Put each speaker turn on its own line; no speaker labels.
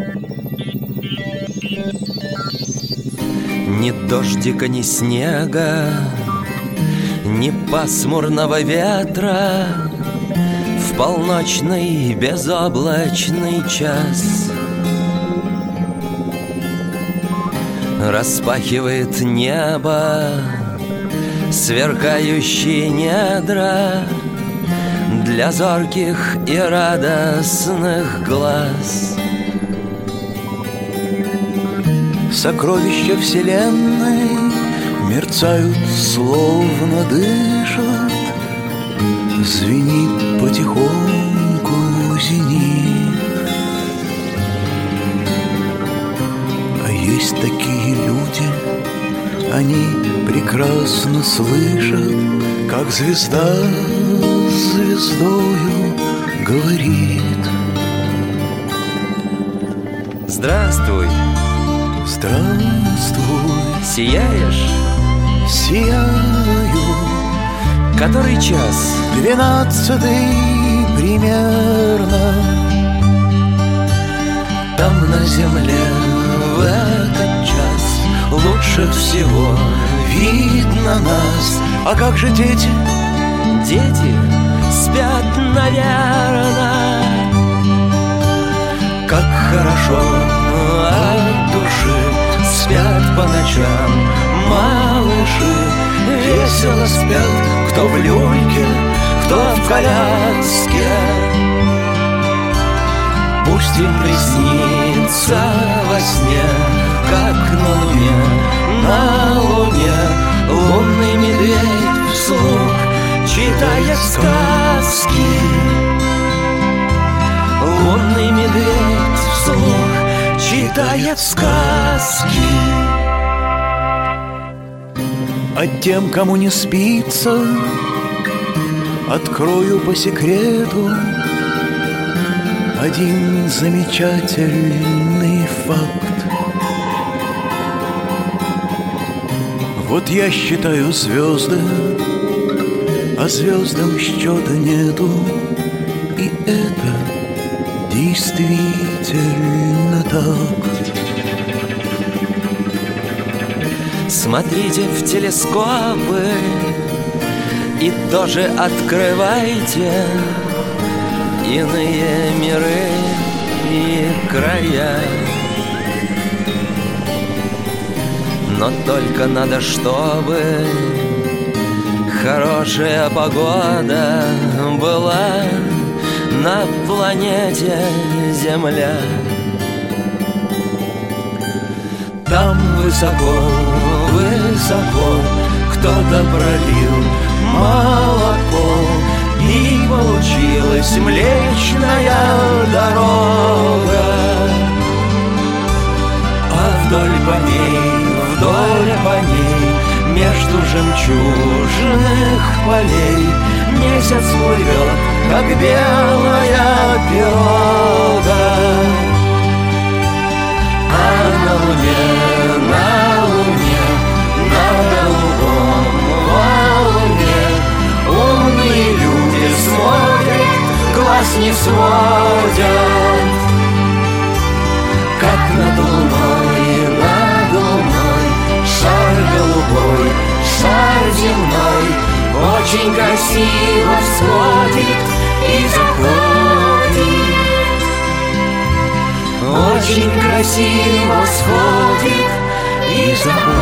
Ни дождика, ни снега, ни пасмурного ветра в полночный безоблачный час распахивает небо сверкающие недра для зорких и радостных глаз.
Сокровища вселенной мерцают, словно дышат, звенит потихоньку зенит. А есть такие люди, они прекрасно слышат, как звезда с звездою говорит.
Здравствуй.
Здравствуй.
Сияешь?
Сияю.
Который час?
12-й примерно.
Там на земле в этот час лучше всего видно нас.
А как же дети?
Дети спят, наверно. Как хорошо от души спят по ночам малыши. Весело спят, кто в люльке, кто в коляске. Пусть им приснится во сне, как на луне лунный медведь вслух читает сказки. Лунный медведь вслух читает сказки.
А тем, кому не спится, открою по секрету один замечательный факт. Вот я считаю звезды, а звездам счета нету. И это действительно так.
Смотрите в телескопы и тоже открывайте иные миры и края. Но только надо, чтобы хорошая погода была на планете Земля. Там высоко, высоко кто-то пролил молоко, и получилась Млечная Дорога. А вдоль по ней, между жемчужных полей месяц плывет, как белая пирога. А на луне, на голубом валуне умные люди смотрят, глаз не сводят. Как над луной, шар голубой, шар земной очень красиво всходит и заходит. Очень красиво всходит и заходит.